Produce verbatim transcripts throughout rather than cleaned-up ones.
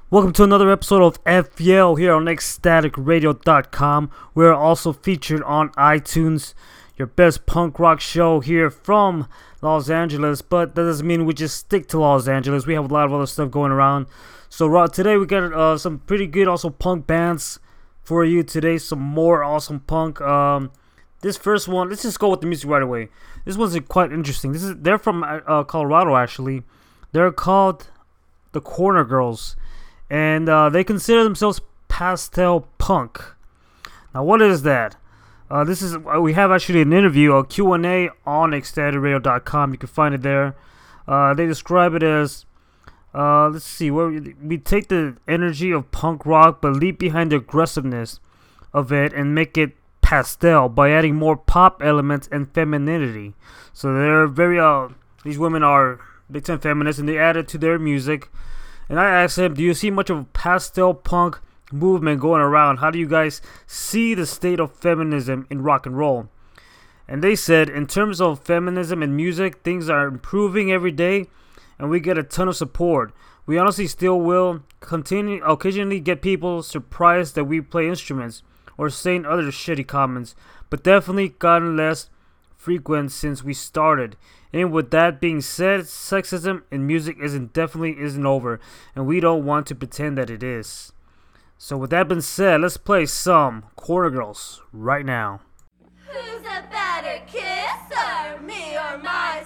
Welcome to another episode of F Yell here on ecstatic radio dot com. We're also featured on iTunes, your best punk rock show here from Los Angeles. But that doesn't mean we just stick to Los Angeles. We have a lot of other stuff going around. So uh, today we got uh, some pretty good also punk bands for you today. Some more awesome punk. Um, this first one, let's just go with the music right away. This one's quite interesting. This is they're from uh, Colorado actually. They're called the Corner Girls. And uh, they consider themselves pastel punk. Now, what is that? Uh, this is we have actually an interview, a Q and A on ecstatic radio dot com. You can find it there. Uh, they describe it as, uh, let's see, where we, we take the energy of punk rock, but leave behind the aggressiveness of it and make it pastel by adding more pop elements and femininity. So they're very, uh, these women are big time feminists, and they add it to their music. And I asked him, do you see much of a pastel punk movement going around? How do you guys see the state of feminism in rock and roll? And they said, in terms of feminism and music, things are improving every day, and we get a ton of support. We honestly still will continue occasionally get people surprised that we play instruments or saying other shitty comments, but definitely gotten less frequent since we started. And with that being said, sexism in music isn't definitely isn't over, and we don't want to pretend that it is. So with that being said, let's play some Corner Girls right now. Who's a better kisser, me or my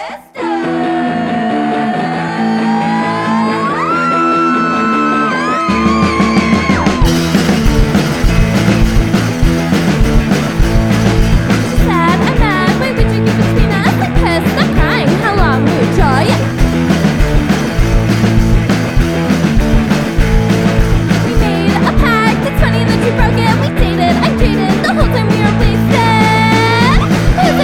sister? Who's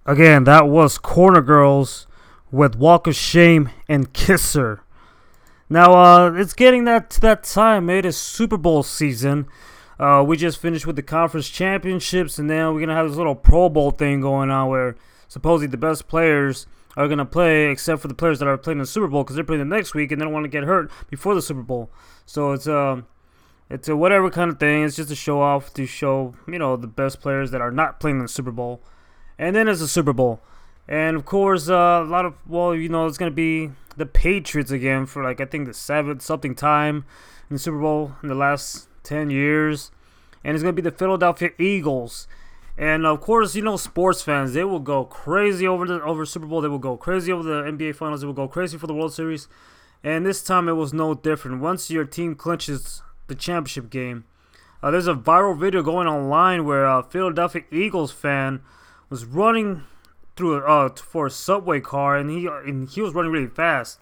Again, that was Corner Girls with Walk of Shame and Kisser. Now, uh, it's getting that to that time. It is Super Bowl season. Uh, we just finished with the conference championships, and then we're gonna have this little Pro Bowl thing going on where supposedly the best players are gonna play, except for the players that are playing in the Super Bowl, because they're playing the next week and they don't want to get hurt before the Super Bowl. So it's um, it's a whatever kind of thing. It's just a show off to show, you know, the best players that are not playing in the Super Bowl. And then it's the Super Bowl. And, of course, uh, a lot of, well, you know, it's going to be the Patriots again for, like, I think the seventh something time in the Super Bowl in the last ten years. And it's going to be the Philadelphia Eagles. And, of course, you know, sports fans, they will go crazy over the over Super Bowl. They will go crazy over the N B A Finals. They will go crazy for the World Series. And this time it was no different. Once your team clinches the championship game, uh, there's a viral video going online where a Philadelphia Eagles fan was running through a, uh, for a subway car, and he and he was running really fast,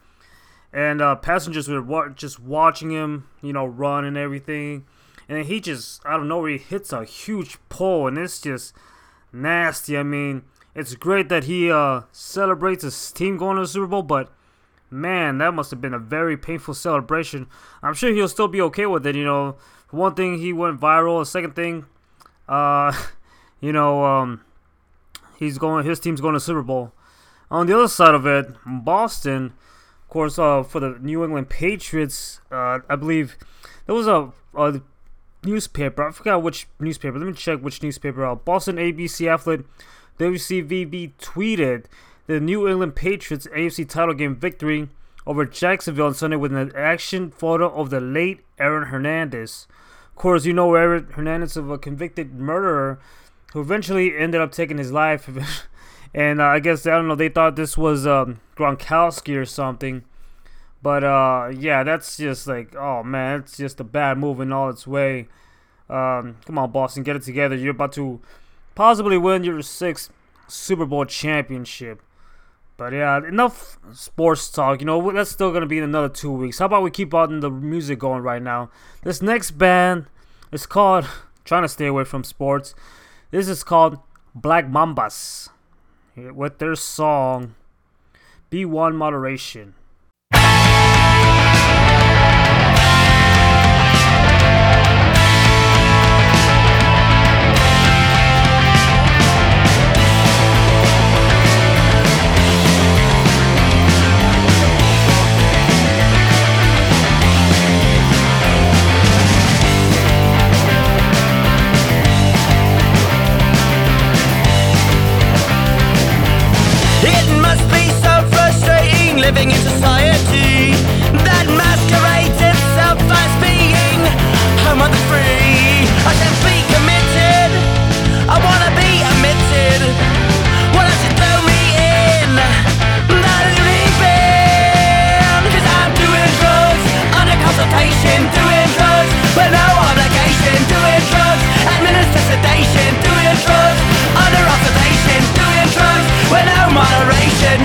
and uh, passengers were wa- just watching him, you know, run and everything, and then he just out of nowhere he hits a huge pole, and it's just nasty. I mean, it's great that he uh, celebrates his team going to the Super Bowl, but man, that must have been a very painful celebration. I'm sure he'll still be okay with it, you know. For one thing, he went viral. The second thing, uh, you know, um. He's going. His team's going to Super Bowl. On the other side of it, Boston, of course, uh, for the New England Patriots, uh, I believe there was a, a newspaper. I forgot which newspaper. Let me check which newspaper. Uh, Boston A B C athlete W C V B tweeted the New England Patriots A F C title game victory over Jacksonville on Sunday with an action photo of the late Aaron Hernandez. Of course, you know Aaron Hernandez, of a convicted murderer who eventually ended up taking his life. And uh, I guess, I don't know, they thought this was um, Gronkowski or something. But, uh, yeah, that's just like, oh, man, it's just a bad move in all its way. Um, come on, Boston, get it together. You're about to possibly win your sixth Super Bowl championship. But, yeah, enough sports talk. You know, that's still going to be in another two weeks. How about we keep on the music going right now? This next band is called, trying to stay away from sports, this is called Black Mambas with their song B one Moderation. Living in society that masquerades itself as being home of the free. I should be committed, I wanna be admitted. Why don't you throw me in that loony bin? Cause I'm doing drugs under consultation, doing drugs with no obligation, doing drugs, administer sedation, doing drugs under observation, doing drugs with no moderation.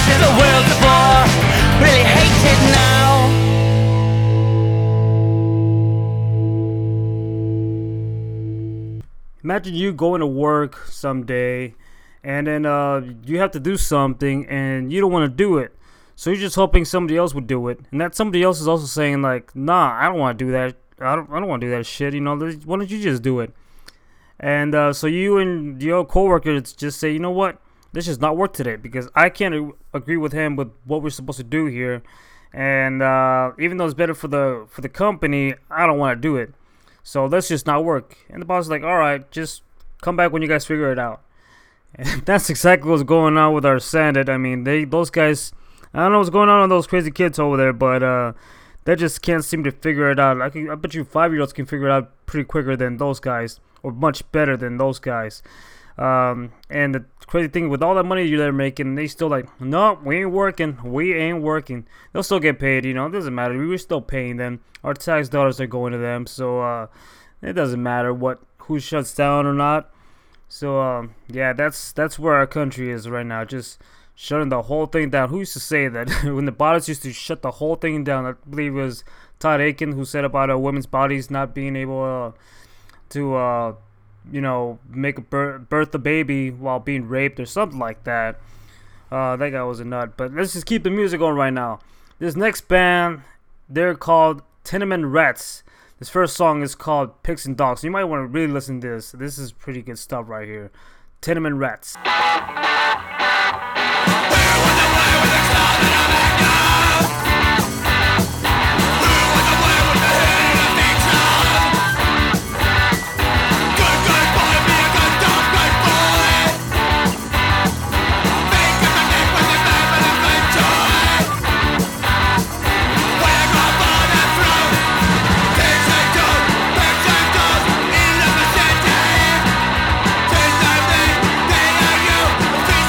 to the world before. Really hate it now. Imagine you going to work someday, and then uh, you have to do something, and you don't want to do it. So you're just hoping somebody else would do it, and that somebody else is also saying like, "Nah, I don't want to do that. I don't. I don't want to do that shit. You know, why don't you just do it?" And uh, so you and your coworkers just say, "You know what? This does not work today because I can't ag- agree with him with what we're supposed to do here, and uh, even though it's better for the for the company, I don't want to do it. So let's just not work." And the boss is like, "All right, just come back when you guys figure it out." And that's exactly what's going on with our Sandit. I mean, they those guys, I don't know what's going on with those crazy kids over there, but uh, they just can't seem to figure it out. I, can, I bet you five-year-olds can figure it out pretty quicker than those guys, or much better than those guys. Um, and the crazy thing, with all that money they're making, they still like, "No, we ain't working. We ain't working." They'll still get paid, you know. It doesn't matter. We're still paying them. Our tax dollars are going to them, so uh, it doesn't matter what who shuts down or not. So um, yeah, that's that's where our country is right now, just shutting the whole thing down. Who used to say that? When the bodies used to shut the whole thing down, I believe it was Todd Aiken who said about uh, women's bodies not being able uh, to. Uh, you know, make a bir- birth a baby while being raped or something like that. Uh, that guy was a nut. But let's just keep the music going right now. This next band, they're called Tenement Rats. This first song is called Pigs and Dogs. You might want to really listen to this. This is pretty good stuff right here. Tenement Rats. Please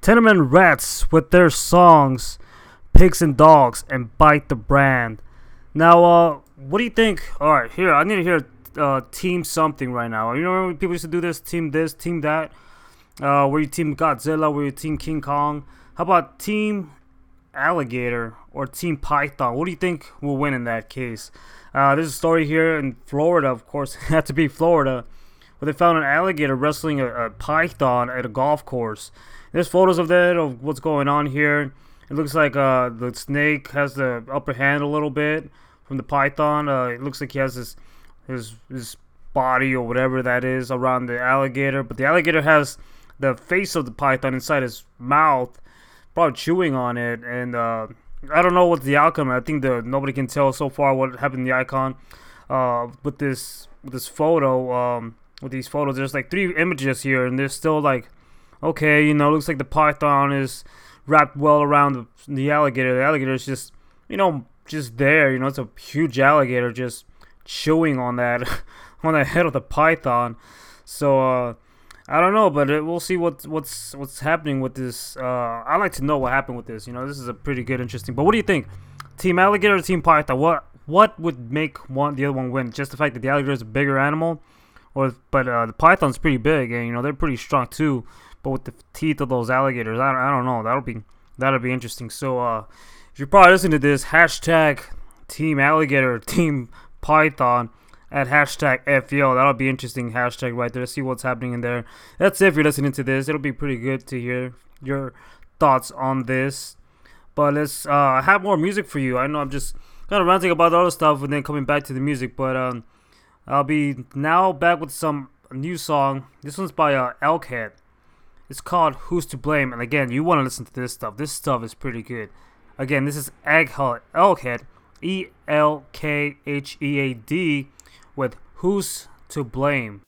Tenement Rats with their songs Pigs and Dogs and Bite the Brand. Now, uh, what do you think? Alright, here, I need to hear uh, team something right now. You know when people used to do this, team this, team that? Uh, where you team Godzilla, where you team King Kong. How about team Alligator or team Python? What do you think will win in that case? Uh, there's a story here in Florida, of course, it had to be Florida, where they found an alligator wrestling a, a python at a golf course. There's photos of that, of what's going on here. It looks like uh, the snake has the upper hand a little bit from the python. Uh, it looks like he has his, his, his body or whatever that is around the alligator. But the alligator has the face of the python inside his mouth, probably chewing on it. And uh, I don't know what's the outcome. I think the nobody can tell so far what happened in the icon. Uh, with this with this photo, um, with these photos, there's like three images here, and there's still like, okay, you know, looks like the python is wrapped well around the, the alligator. The alligator is just, you know, just there. You know, it's a huge alligator just chewing on that, on the head of the python. So uh, I don't know, but it, we'll see what what's what's happening with this. Uh, I like to know what happened with this. You know, this is a pretty good, interesting. But what do you think, Team Alligator or Team Python? What what would make one the other one win? Just the fact that the alligator is a bigger animal, or but uh, the python's pretty big, and you know they're pretty strong too. But with the teeth of those alligators, I don't, I don't know. That'll be that'll be interesting. So uh, if you're probably listening to this, hashtag Team Alligator, Team Python at hashtag F E L. That'll be interesting hashtag right there. See what's happening in there. That's it if you're listening to this. It'll be pretty good to hear your thoughts on this. But let's uh, have more music for you. I know I'm just kind of ranting about the other stuff and then coming back to the music. But um, I'll be now back with some new song. This one's by uh, Elkhead. It's called Who's to Blame. And again, you want to listen to this stuff. This stuff is pretty good. Again, this is Egghead, Elkhead, E L K H E A D, with Who's to Blame.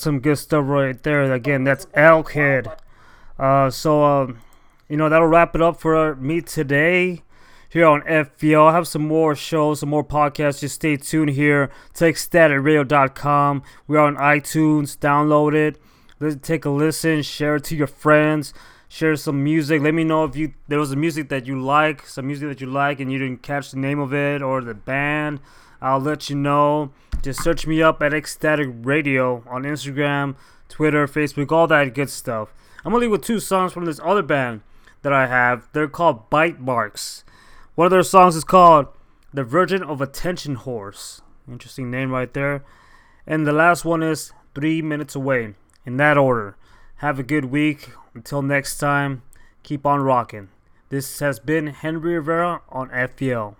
some good stuff right there. Again, that's Elkhead. Uh, so, um, you know, that'll wrap it up for me today here on F V L. I'll have some more shows, some more podcasts. Just stay tuned here to ecstatic radio dot com. We're on iTunes. Download it. Let's take a listen. Share it to your friends. Share some music. Let me know if you there was a music that you like, some music that you like, and you didn't catch the name of it or the band. I'll let you know. Just search me up at Ecstatic Radio on Instagram, Twitter, Facebook, all that good stuff. I'm going to leave with two songs from this other band that I have. They're called Bite Marks. One of their songs is called The Virgin of Attention Horse. Interesting name right there. And the last one is Three Minutes Away. In that order. Have a good week. Until next time, keep on rocking. This has been Henry Rivera on F V L.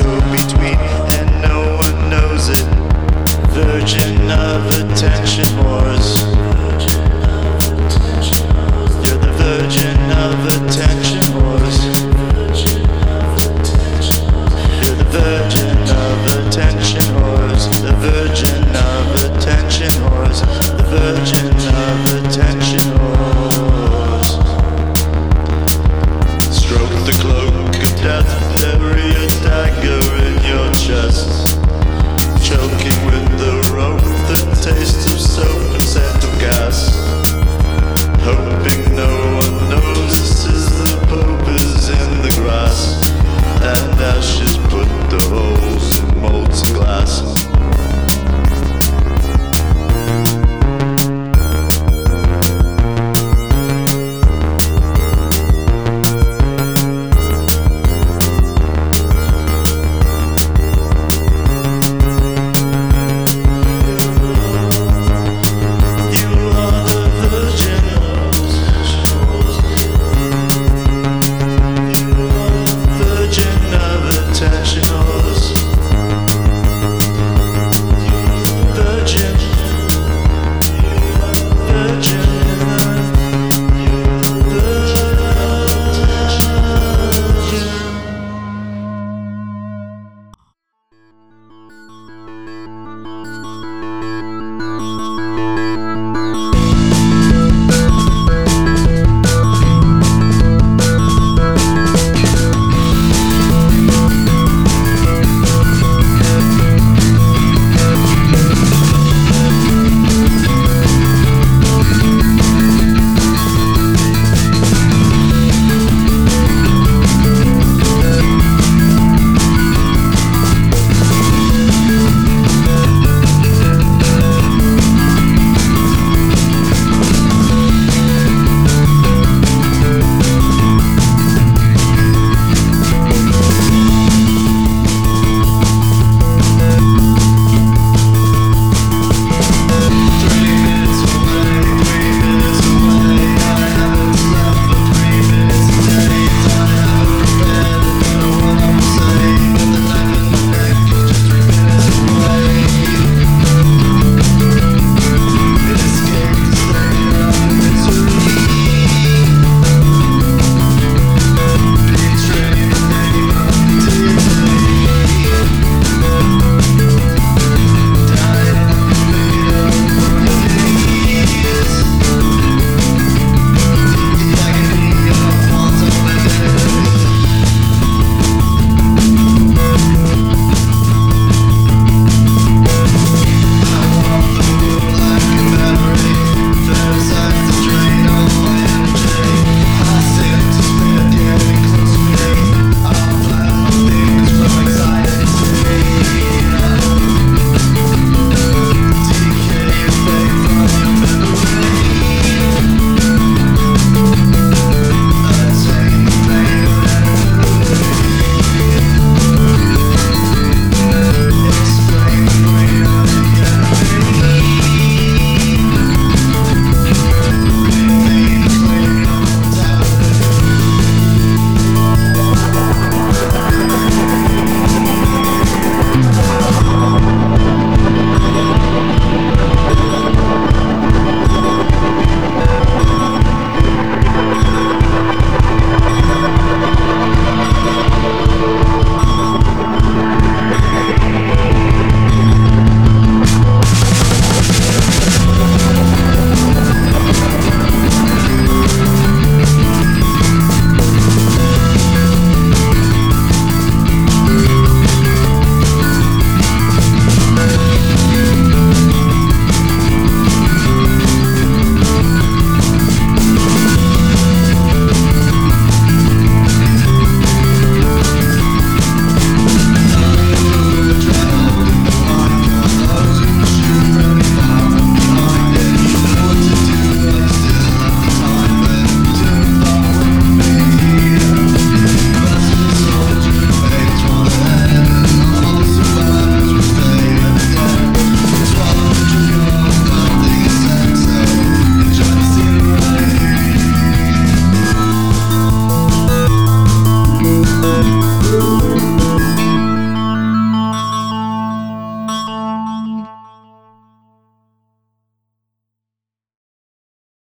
Virgin of attention.